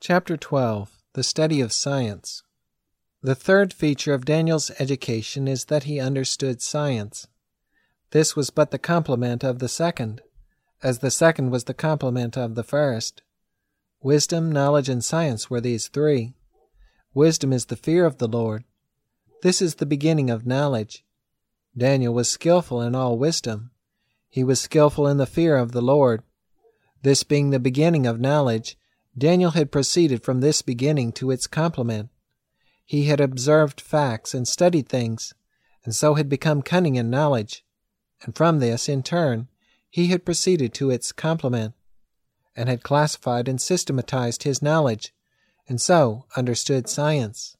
Chapter 12. The Study of Science. The third feature of Daniel's education is that he understood science. This was but the complement of the second, as the second was the complement of the first. Wisdom, knowledge, and science were these three. Wisdom is the fear of the Lord. This is the beginning of knowledge. Daniel was skillful in all wisdom. He was skillful in the fear of the Lord. This being the beginning of knowledge, Daniel had proceeded from this beginning to its complement. He had observed facts and studied things, and so had become cunning in knowledge. And from this, in turn, he had proceeded to its complement, and had classified and systematized his knowledge, and so understood science.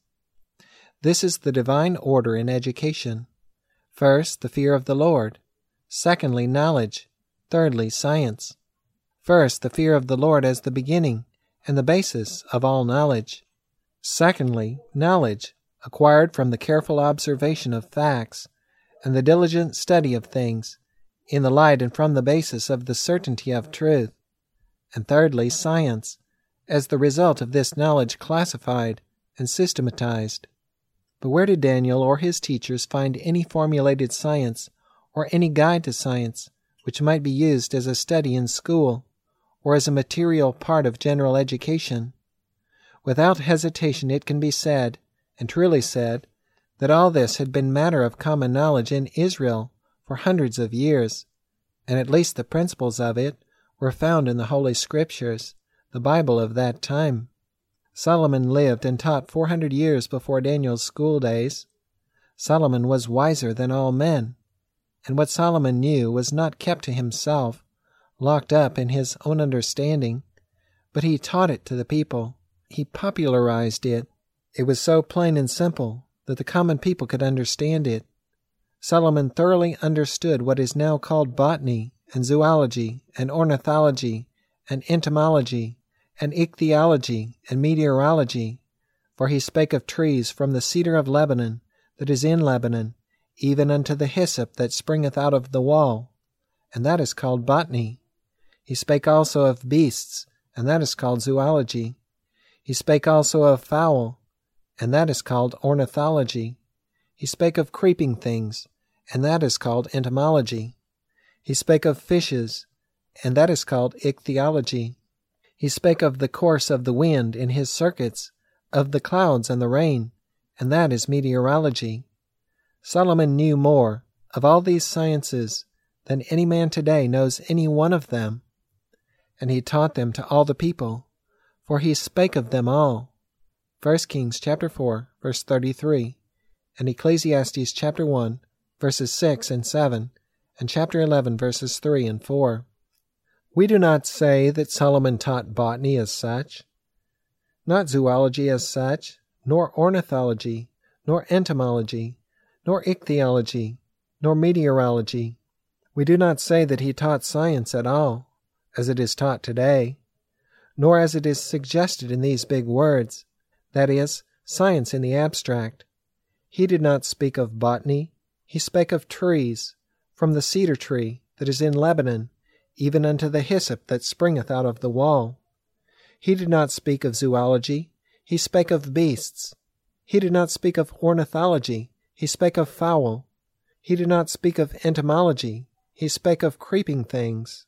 This is the divine order in education. First, the fear of the Lord. Secondly, knowledge. Thirdly, science. First, the fear of the Lord as the beginning and the basis of all knowledge. Secondly, knowledge, acquired from the careful observation of facts and the diligent study of things, in the light and from the basis of the certainty of truth. And thirdly, science, as the result of this knowledge classified and systematized. But where did Daniel or his teachers find any formulated science or any guide to science which might be used as a study in school or as a material part of general education? Without hesitation it can be said, and truly said, that all this had been matter of common knowledge in Israel for hundreds of years, and at least the principles of it were found in the Holy Scriptures, the Bible of that time. Solomon lived and taught 400 years before Daniel's school days. Solomon was wiser than all men, and what Solomon knew was not kept to himself, locked up in his own understanding, but he taught it to the people. He popularized it. It was so plain and simple that the common people could understand it. Solomon thoroughly understood what is now called botany and zoology and ornithology and entomology and ichthyology and meteorology, for he spake of trees from the cedar of Lebanon that is in Lebanon, even unto the hyssop that springeth out of the wall, and that is called botany. He spake also of beasts, and that is called zoology. He spake also of fowl, and that is called ornithology. He spake of creeping things, and that is called entomology. He spake of fishes, and that is called ichthyology. He spake of the course of the wind in his circuits, of the clouds and the rain, and that is meteorology. Solomon knew more of all these sciences than any man today knows any one of them, and he taught them to all the people, for he spake of them all. 1 Kings chapter 4, verse 33, and Ecclesiastes chapter 1, verses 6 and 7, and chapter 11, verses 3 and 4. We do not say that Solomon taught botany as such, not zoology as such, nor ornithology, nor entomology, nor ichthyology, nor meteorology. We do not say that he taught science at all, as it is taught today, nor as it is suggested in these big words, that is, science in the abstract. He did not speak of botany. He spake of trees, from the cedar tree that is in Lebanon, even unto the hyssop that springeth out of the wall. He did not speak of zoology. He spake of beasts. He did not speak of ornithology. He spake of fowl. He did not speak of entomology. He spake of creeping things.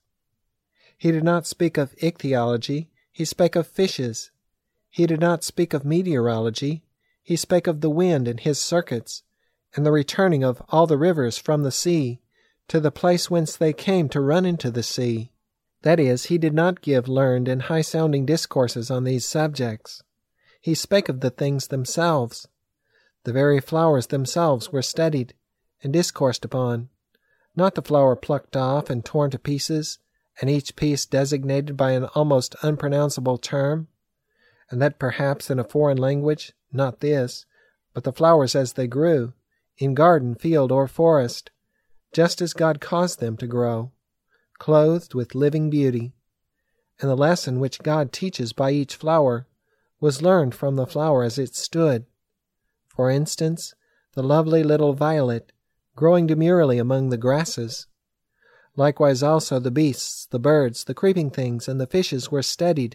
He did not speak of ichthyology. He spake of fishes. He did not speak of meteorology. He spake of the wind and his circuits, and the returning of all the rivers from the sea to the place whence they came to run into the sea. That is, he did not give learned and high-sounding discourses on these subjects. He spake of the things themselves. The very flowers themselves were studied and discoursed upon, not the flower plucked off and torn to pieces, and each piece designated by an almost unpronounceable term, and that perhaps in a foreign language, not this, but the flowers as they grew, in garden, field, or forest, just as God caused them to grow, clothed with living beauty. And the lesson which God teaches by each flower was learned from the flower as it stood. For instance, the lovely little violet, growing demurely among the grasses. Likewise also the beasts, the birds, the creeping things, and the fishes were studied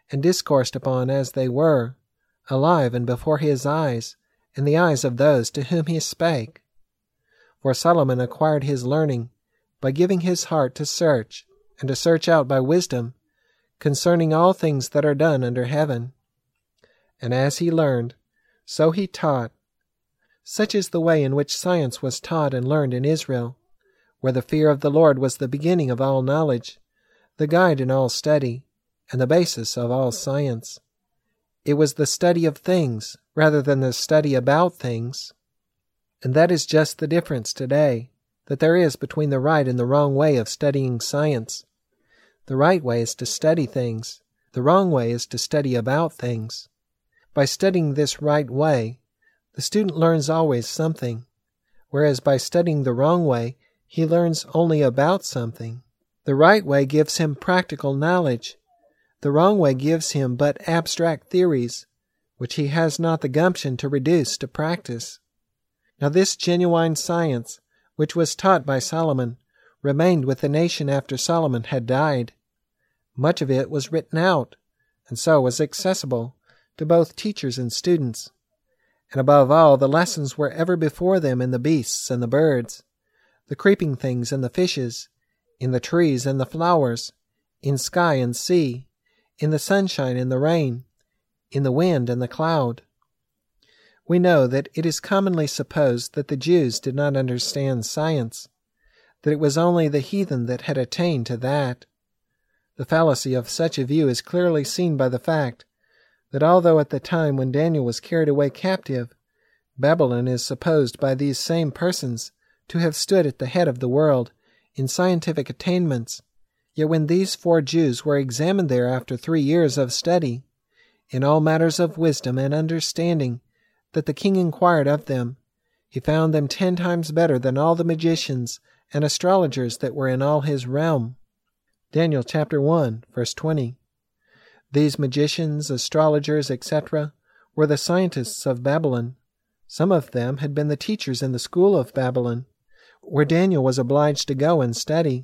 and discoursed upon as they were, alive and before his eyes, and the eyes of those to whom he spake. For Solomon acquired his learning by giving his heart to search, and to search out by wisdom, concerning all things that are done under heaven. And as he learned, so he taught. Such is the way in which science was taught and learned in Israel, where the fear of the Lord was the beginning of all knowledge, the guide in all study, and the basis of all science. It was the study of things rather than the study about things. And that is just the difference today that there is between the right and the wrong way of studying science. The right way is to study things. The wrong way is to study about things. By studying this right way, the student learns always something, whereas by studying the wrong way, he learns only about something. The right way gives him practical knowledge. The wrong way gives him but abstract theories, which he has not the gumption to reduce to practice. Now this genuine science, which was taught by Solomon, remained with the nation after Solomon had died. Much of it was written out, and so was accessible to both teachers and students. And above all, the lessons were ever before them in the beasts and the birds, the creeping things and the fishes, in the trees and the flowers, in sky and sea, in the sunshine and the rain, in the wind and the cloud. We know that it is commonly supposed that the Jews did not understand science, that it was only the heathen that had attained to that. The fallacy of such a view is clearly seen by the fact that although at the time when Daniel was carried away captive, Babylon is supposed by these same persons to have stood at the head of the world in scientific attainments, yet when these 4 Jews were examined there after 3 years of study, in all matters of wisdom and understanding that the king inquired of them, he found them 10 times better than all the magicians and astrologers that were in all his realm. Daniel chapter 1, verse 20. These magicians, astrologers, etc., were the scientists of Babylon. Some of them had been the teachers in the school of Babylon, where Daniel was obliged to go and study.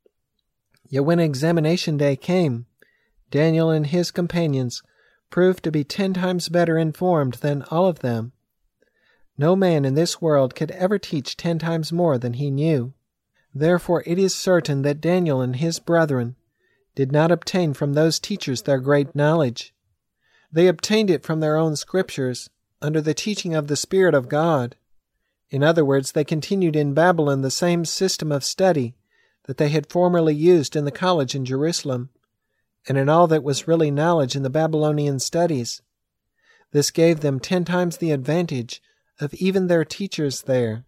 Yet when examination day came, Daniel and his companions proved to be 10 times better informed than all of them. No man in this world could ever teach 10 times more than he knew. Therefore it is certain that Daniel and his brethren did not obtain from those teachers their great knowledge. They obtained it from their own scriptures, under the teaching of the Spirit of God. In other words, they continued in Babylon the same system of study that they had formerly used in the college in Jerusalem, and in all that was really knowledge in the Babylonian studies. This gave them 10 times the advantage of even their teachers there.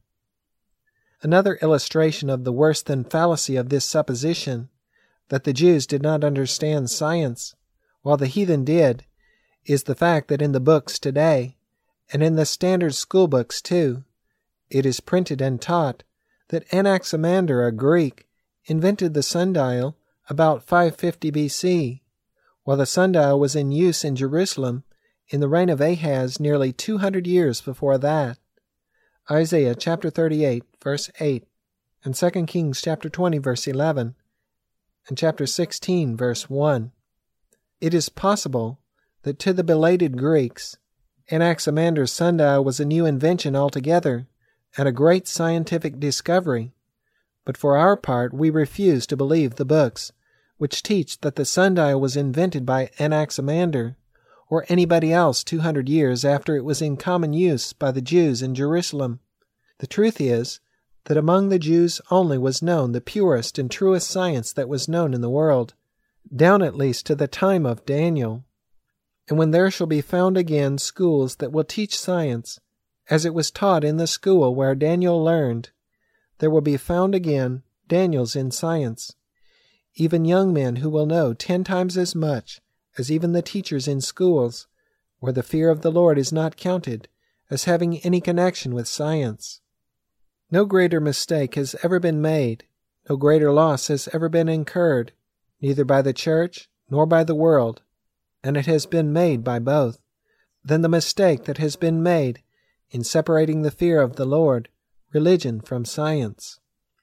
Another illustration of the worse than fallacy of this supposition, that the Jews did not understand science, while the heathen did, is the fact that in the books today, and in the standard school books too, it is printed and taught that Anaximander, a Greek, invented the sundial about 550 B.C., while the sundial was in use in Jerusalem in the reign of Ahaz nearly 200 years before that. Isaiah chapter 38, verse 8, and 2 Kings chapter 20, verse 11, and chapter 16, verse 1. It is possible that to the belated Greeks, Anaximander's sundial was a new invention altogether, and a great scientific discovery. But for our part, we refuse to believe the books which teach that the sundial was invented by Anaximander, or anybody else 200 years after it was in common use by the Jews in Jerusalem. The truth is that among the Jews only was known the purest and truest science that was known in the world, down at least to the time of Daniel. And when there shall be found again schools that will teach science, as it was taught in the school where Daniel learned, there will be found again Daniels in science, even young men who will know 10 times as much as even the teachers in schools, where the fear of the Lord is not counted as having any connection with science. No greater mistake has ever been made, no greater loss has ever been incurred, neither by the church nor by the world, and it has been made by both, than the mistake that has been made in separating the fear of the Lord, religion, from science.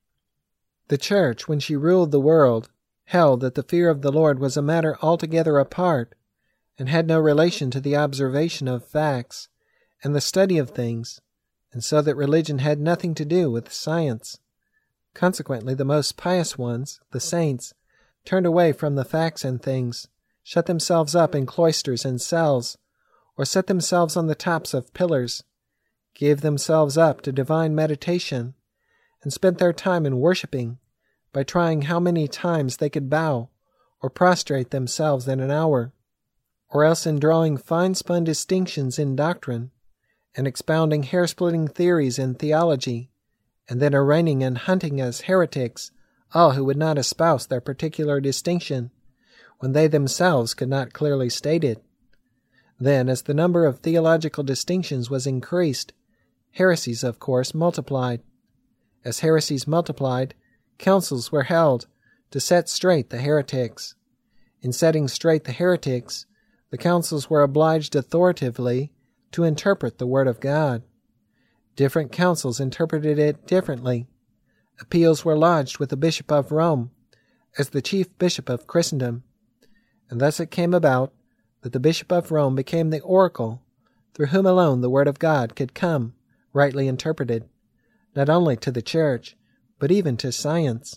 The church, when she ruled the world, held that the fear of the Lord was a matter altogether apart, and had no relation to the observation of facts and the study of things, and so that religion had nothing to do with science. Consequently, the most pious ones, the saints, turned away from the facts and things, shut themselves up in cloisters and cells, or set themselves on the tops of pillars, gave themselves up to divine meditation, and spent their time in worshipping, by trying how many times they could bow or prostrate themselves in an hour, or else in drawing fine-spun distinctions in doctrine, and expounding hair-splitting theories in theology, and then arraigning and hunting as heretics all who would not espouse their particular distinction, when they themselves could not clearly state it. Then, as the number of theological distinctions was increased, heresies, of course, multiplied. As heresies multiplied, councils were held to set straight the heretics. In setting straight the heretics, the councils were obliged authoritatively to interpret the Word of God. Different councils interpreted it differently. Appeals were lodged with the Bishop of Rome as the chief bishop of Christendom, and thus it came about that the Bishop of Rome became the oracle through whom alone the Word of God could come, rightly interpreted, not only to the Church, but even to science.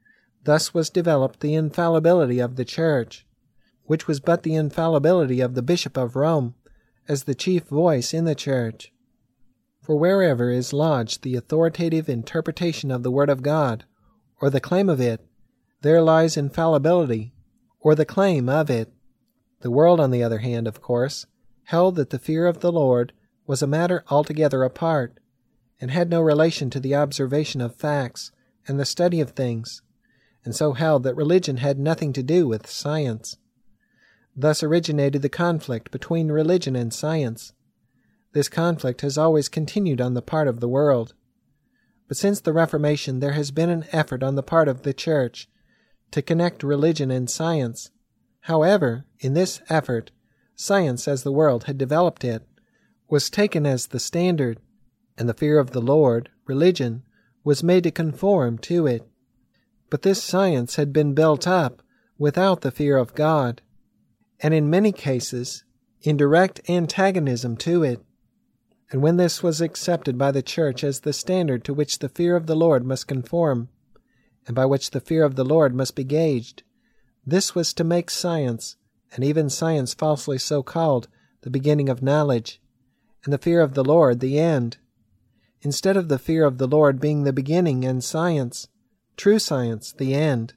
Thus was developed the infallibility of the Church, which was but the infallibility of the Bishop of Rome as the chief voice in the Church. For wherever is lodged the authoritative interpretation of the Word of God, or the claim of it, there lies infallibility, or the claim of it. The world, on the other hand, of course, held that the fear of the Lord was a matter altogether apart, and had no relation to the observation of facts and the study of things, and so held that religion had nothing to do with science. Thus originated the conflict between religion and science. This conflict has always continued on the part of the world. But since the Reformation there has been an effort on the part of the Church to connect religion and science. However, in this effort, science as the world had developed it was taken as the standard, and the fear of the Lord, religion, was made to conform to it. But this science had been built up without the fear of God, and in many cases in direct antagonism to it. And when this was accepted by the Church as the standard to which the fear of the Lord must conform, and by which the fear of the Lord must be gauged, this was to make science, and even science falsely so called, the beginning of knowledge, and the fear of the Lord the end. Instead of the fear of the Lord being the beginning and science, true science the end.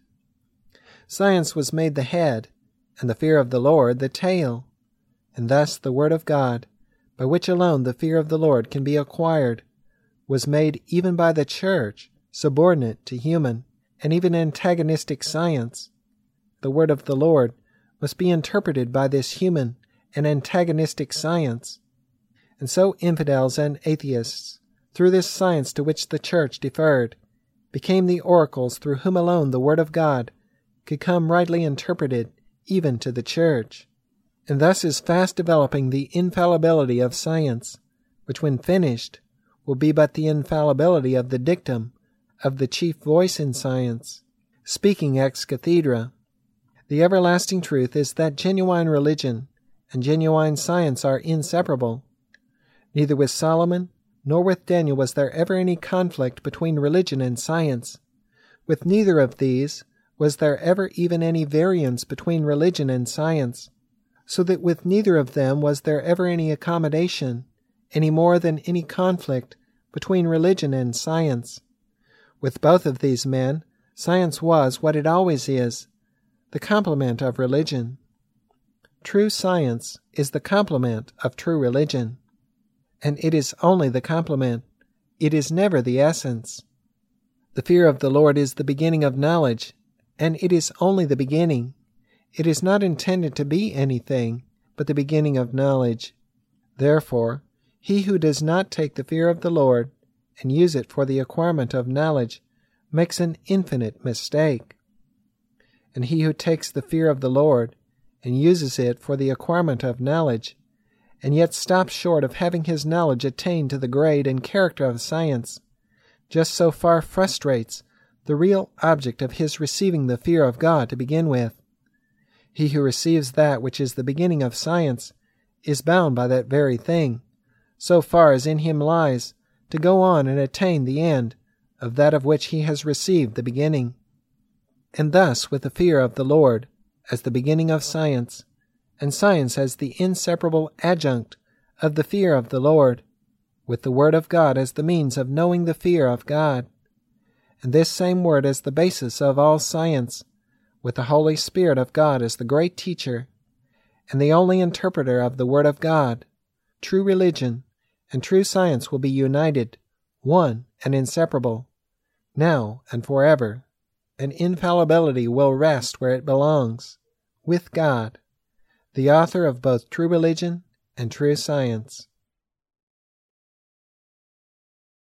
Science was made the head, and the fear of the Lord the tail, and thus the Word of God, by which alone the fear of the Lord can be acquired, was made even by the Church subordinate to human and even antagonistic science. The Word of the Lord must be interpreted by this human and antagonistic science. And so infidels and atheists, through this science to which the Church deferred, became the oracles through whom alone the Word of God could come rightly interpreted even to the Church. And thus is fast developing the infallibility of science, which when finished will be but the infallibility of the dictum of the chief voice in science, speaking ex cathedra. The everlasting truth is that genuine religion and genuine science are inseparable. Neither with Solomon nor with Daniel was there ever any conflict between religion and science. With neither of these was there ever even any variance between religion and science, so that with neither of them was there ever any accommodation, any more than any conflict between religion and science. With both of these men, science was what it always is, the complement of religion. True science is the complement of true religion, and it is only the complement. It is never the essence. The fear of the Lord is the beginning of knowledge, and it is only the beginning. It is not intended to be anything but the beginning of knowledge. Therefore, he who does not take the fear of the Lord and use it for the acquirement of knowledge makes an infinite mistake. And he who takes the fear of the Lord and uses it for the acquirement of knowledge, and yet stops short of having his knowledge attain to the grade and character of science, just so far frustrates the real object of his receiving the fear of God to begin with. He who receives that which is the beginning of science is bound by that very thing, so far as in him lies, to go on and attain the end of that of which he has received the beginning. And thus with the fear of the Lord as the beginning of science, and science as the inseparable adjunct of the fear of the Lord, with the Word of God as the means of knowing the fear of God, and this same Word as the basis of all science, with the Holy Spirit of God as the great teacher, and the only interpreter of the Word of God, true religion and true science will be united, one and inseparable, now and forever, and infallibility will rest where it belongs, with God, the author of both true religion and true science.